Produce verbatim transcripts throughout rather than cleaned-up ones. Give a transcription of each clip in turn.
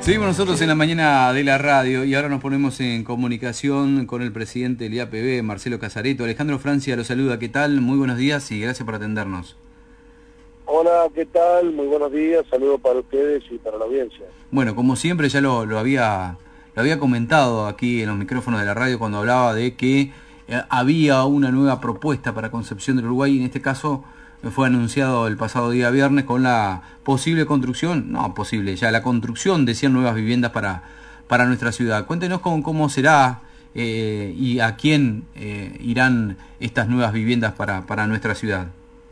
Seguimos nosotros en la mañana de la radio y ahora nos ponemos en comunicación con el presidente del I A P B, Marcelo Casareto. Alejandro Francia lo saluda, ¿qué tal? Muy buenos días y gracias por atendernos. Hola, ¿qué tal? Muy buenos días, saludos para ustedes y para la audiencia. Bueno, como siempre ya lo, lo, había, lo había comentado aquí en los micrófonos de la radio cuando hablaba de que eh, había una nueva propuesta para Concepción del Uruguay y en este caso fue anunciado el pasado día viernes con la posible construcción, no posible, ya la construcción de cien nuevas viviendas para, para nuestra ciudad. Cuéntenos cómo, cómo será eh, y a quién eh, irán estas nuevas viviendas para, para nuestra ciudad.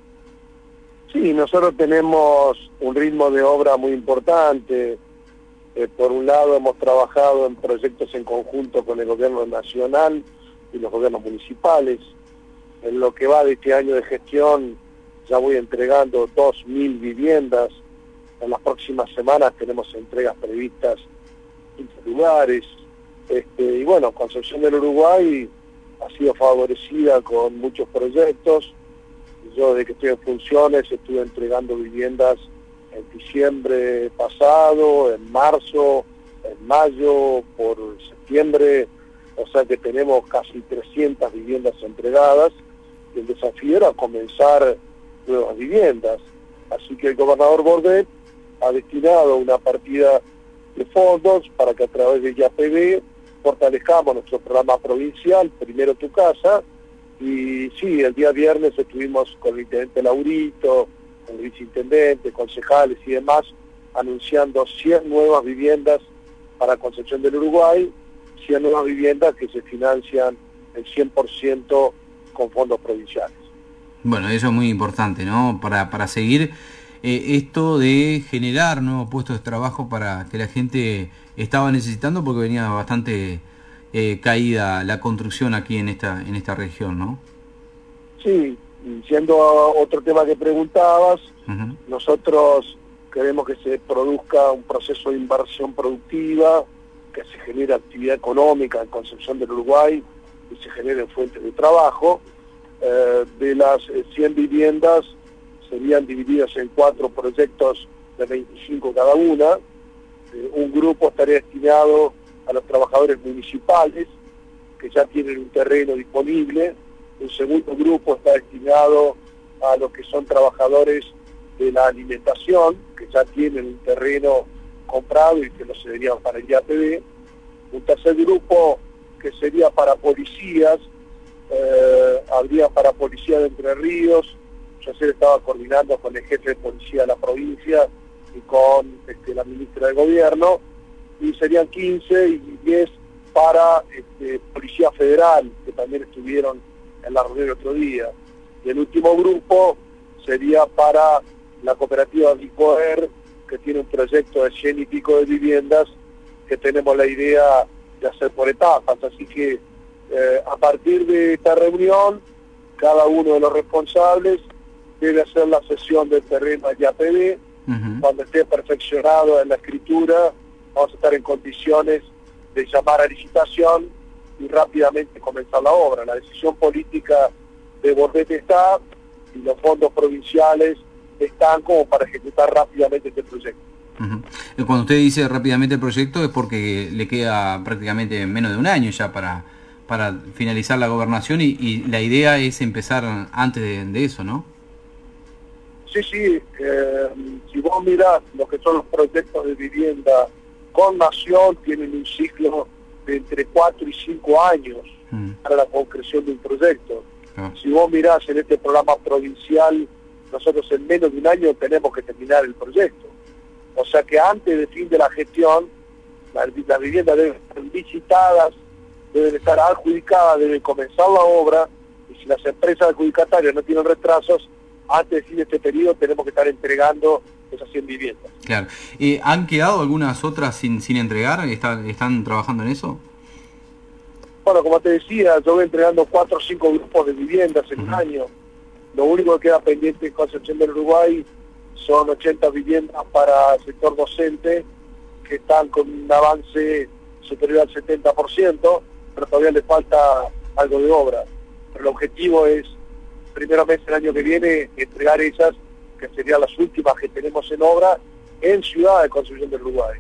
Sí, nosotros tenemos un ritmo de obra muy importante. Eh, por un lado hemos trabajado en proyectos en conjunto con el gobierno nacional y los gobiernos municipales. En lo que va de este año de gestión ya voy entregando dos mil viviendas. En las próximas semanas tenemos entregas previstas en quince lugares. Este, y bueno, Concepción del Uruguay ha sido favorecida con muchos proyectos. Yo desde que estoy en funciones estuve entregando viviendas en diciembre pasado, en marzo, en mayo, por septiembre, o sea que tenemos casi trescientas viviendas entregadas y el desafío era comenzar nuevas viviendas. Así que el gobernador Bordet ha destinado una partida de fondos para que a través de I A P B fortalezcamos nuestro programa provincial, Primero Tu Casa. Y sí, el día viernes estuvimos con el intendente Laurito, con el viceintendente, concejales y demás, anunciando cien nuevas viviendas para Concepción del Uruguay, cien nuevas viviendas que se financian el cien por ciento con fondos provinciales. Bueno, eso es muy importante, ¿no? Para, para seguir eh, esto de generar nuevos puestos de trabajo para que la gente estaba necesitando porque venía bastante... Eh, caída la construcción aquí en esta en esta región, ¿no? Sí, siendo otro tema que preguntabas, uh-huh. Nosotros queremos que se produzca un proceso de inversión productiva, que se genere actividad económica en Concepción del Uruguay y se generen fuentes de trabajo. Eh, de las cien viviendas serían divididas en cuatro proyectos de veinticinco cada una. Eh, un grupo estaría destinado a los trabajadores municipales que ya tienen un terreno disponible. Un segundo grupo está destinado a los que son trabajadores de la alimentación, que ya tienen un terreno comprado y que lo cederían para el I A P B. Un tercer grupo que sería para policías, eh, habría para policía de Entre Ríos. Yo ayer estaba coordinando con el jefe de policía de la provincia y con este, la ministra de Gobierno, y serían quince y diez para este, Policía Federal, que también estuvieron en la reunión el otro día. Y el último grupo sería para la cooperativa Vicoer, que tiene un proyecto de cien y pico de viviendas, que tenemos la idea de hacer por etapas. Así que eh, a partir de esta reunión, cada uno de los responsables debe hacer la cesión del terreno al I A P B. Uh-huh. Cuando esté perfeccionado en la escritura, vamos a estar en condiciones de llamar a licitación y rápidamente comenzar la obra. La decisión política de Bordet está y los fondos provinciales están como para ejecutar rápidamente este proyecto. Uh-huh. Cuando usted dice rápidamente el proyecto es porque le queda prácticamente menos de un año ya para, para finalizar la gobernación y, y la idea es empezar antes de, de eso, ¿no? Sí, sí. Eh, si vos mirás lo que son los proyectos de vivienda con Nación, tienen un ciclo de entre cuatro y cinco años mm. para la concreción de un proyecto. Ah. Si vos mirás en este programa provincial, nosotros en menos de un año tenemos que terminar el proyecto. O sea que antes del fin de la gestión, las la viviendas deben estar visitadas, deben estar adjudicadas, deben comenzar la obra, y si las empresas adjudicatarias no tienen retrasos, antes del fin de este periodo tenemos que estar entregando esas cien viviendas. Claro. Eh, ¿Han quedado algunas otras sin, sin entregar? ¿Están, ¿Están trabajando en eso? Bueno, como te decía, yo voy entregando cuatro o cinco grupos de viviendas en uh-huh. un año. Lo único que queda pendiente en Concepción del Uruguay son ochenta viviendas para el sector docente, que están con un avance superior al setenta por ciento, pero todavía le falta algo de obra. Pero el objetivo es, primero mes del año que viene, entregar esas que serían las últimas que tenemos en obra en Ciudad de Concepción del Uruguay.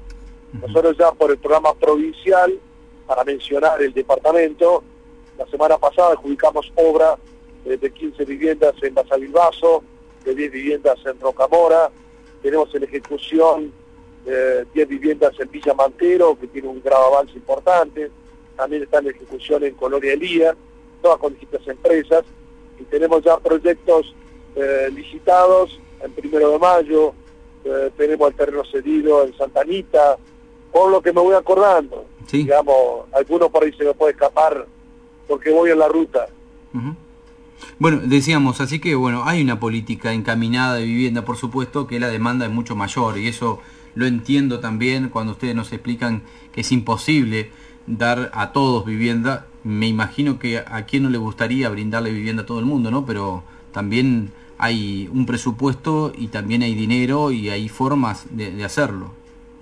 Uh-huh. Nosotros ya por el programa provincial, para mencionar el departamento, la semana pasada adjudicamos obra eh, de quince viviendas en Basavilbaso, de diez viviendas en Rocamora, tenemos en ejecución eh, diez viviendas en Villa Mantero, que tiene un grado avance importante, también está en ejecución en Colonia Elía, todas con distintas empresas, y tenemos ya proyectos eh, licitados en Primero de Mayo, eh, tenemos el terreno cedido en Santa Anita, por lo que me voy acordando. Sí. Digamos, algunos por ahí se me puede escapar porque voy en la ruta. Uh-huh. Bueno, decíamos, así que bueno, hay una política encaminada de vivienda, por supuesto que la demanda es mucho mayor, y eso lo entiendo también cuando ustedes nos explican que es imposible dar a todos vivienda. Me imagino que a quién no le gustaría brindarle vivienda a todo el mundo, ¿no? Pero también hay un presupuesto y también hay dinero y hay formas de, de hacerlo.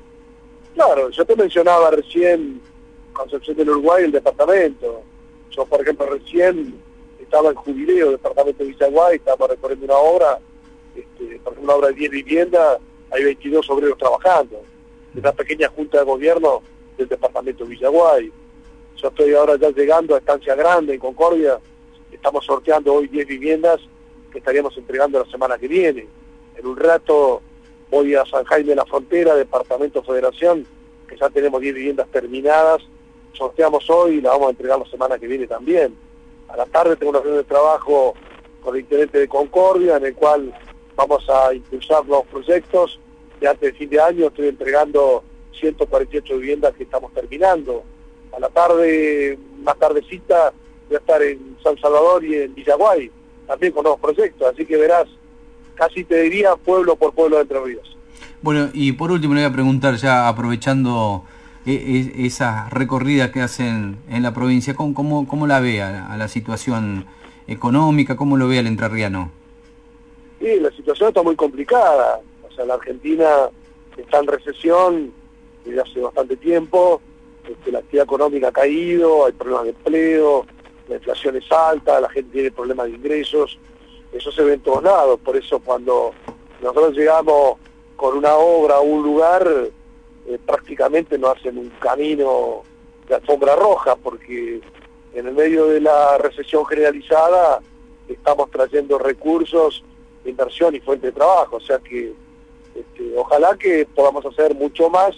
Claro, yo te mencionaba recién Concepción del Uruguay, el departamento. Yo, por ejemplo, recién estaba en Jubileo, departamento de Villaguay, estábamos recorriendo una obra, este, por ejemplo, una obra de diez viviendas, hay veintidós obreros trabajando. Es una pequeña junta de gobierno del departamento de Villaguay. Yo estoy ahora ya llegando a Estancia Grande, en Concordia, estamos sorteando hoy diez viviendas que estaríamos entregando la semana que viene. En un rato voy a San Jaime de la Frontera, departamento Federación, que ya tenemos diez viviendas terminadas, sorteamos hoy y la vamos a entregar la semana que viene también. A la tarde tengo una reunión de trabajo con el intendente de Concordia, en el cual vamos a impulsar nuevos proyectos, y antes de fin de año estoy entregando ciento cuarenta y ocho viviendas que estamos terminando. A la tarde, más tardecita, voy a estar en San Salvador y en Villaguay, también con nuevos proyectos, así que verás, casi te diría pueblo por pueblo de Entre Ríos. Bueno, y por último le voy a preguntar, ya aprovechando eh, esa recorrida que hacen en la provincia, ¿cómo, cómo, cómo la ve a, a la situación económica? ¿Cómo lo ve al entrerriano? Sí, la situación está muy complicada. O sea, la Argentina está en recesión desde hace bastante tiempo, este, la actividad económica ha caído, hay problemas de empleo, la inflación es alta, la gente tiene problemas de ingresos, eso se ve en todos lados. Por eso cuando nosotros llegamos con una obra a un lugar, eh, prácticamente nos hacen un camino de alfombra roja, porque en el medio de la recesión generalizada estamos trayendo recursos de inversión y fuente de trabajo, o sea que este, ojalá que podamos hacer mucho más,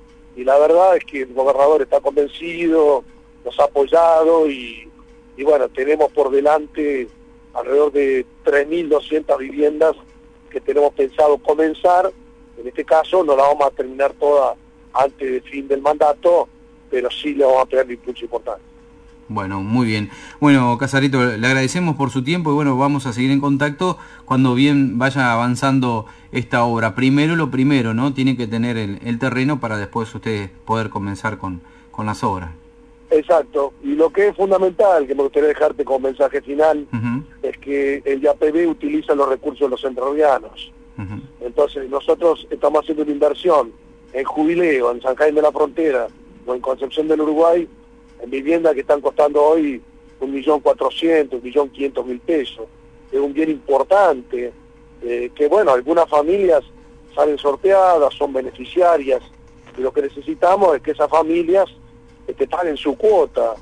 y la verdad es que el gobernador está convencido, nos ha apoyado, y, y bueno, tenemos por delante alrededor de tres mil doscientas viviendas que tenemos pensado comenzar. En este caso no la vamos a terminar toda antes del fin del mandato, pero sí le vamos a pegar un impulso importante. Bueno, muy bien. Bueno, Casarito, le agradecemos por su tiempo y bueno, vamos a seguir en contacto cuando bien vaya avanzando esta obra. Primero lo primero, ¿no? Tiene que tener el, el terreno para después ustedes poder comenzar con, con las obras. Exacto. Y lo que es fundamental, que me gustaría dejarte como mensaje final, uh-huh. es que el I A P B utiliza los recursos de los entrerrianos. Uh-huh. Entonces, nosotros estamos haciendo una inversión en Jubileo, en San Jaime de la Frontera o en Concepción del Uruguay, en viviendas que están costando hoy un millón cuatrocientos, un millón quinientos mil pesos. Es un bien importante, eh, que bueno, algunas familias salen sorteadas, son beneficiarias, y lo que necesitamos es que esas familias este, paguen su cuota,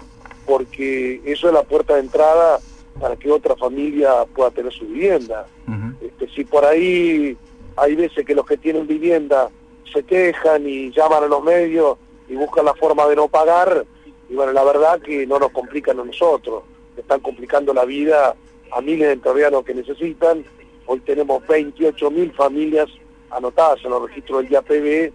porque eso es la puerta de entrada para que otra familia pueda tener su vivienda. Uh-huh. Este, si por ahí hay veces que los que tienen vivienda se quejan y llaman a los medios y buscan la forma de no pagar, y bueno, la verdad que no nos complican a nosotros, están complicando la vida a miles de entrerrianos que necesitan. Hoy tenemos veintiocho mil familias anotadas en los registros del I A P B,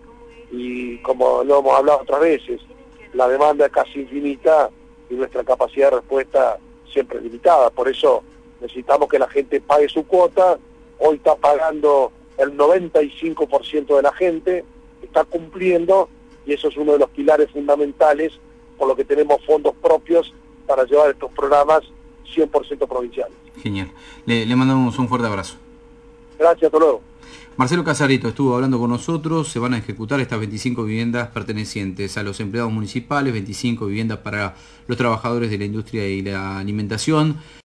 y como lo hemos hablado otras veces, la demanda es casi infinita y nuestra capacidad de respuesta siempre es limitada. Por eso necesitamos que la gente pague su cuota. Hoy está pagando el noventa y cinco por ciento de la gente, está cumpliendo, y eso es uno de los pilares fundamentales por lo que tenemos fondos propios para llevar estos programas cien por ciento provinciales. Genial. Le, le mandamos un fuerte abrazo. Gracias, hasta luego. Marcelo Casarito estuvo hablando con nosotros. Se van a ejecutar estas veinticinco viviendas pertenecientes a los empleados municipales, veinticinco viviendas para los trabajadores de la industria y la alimentación.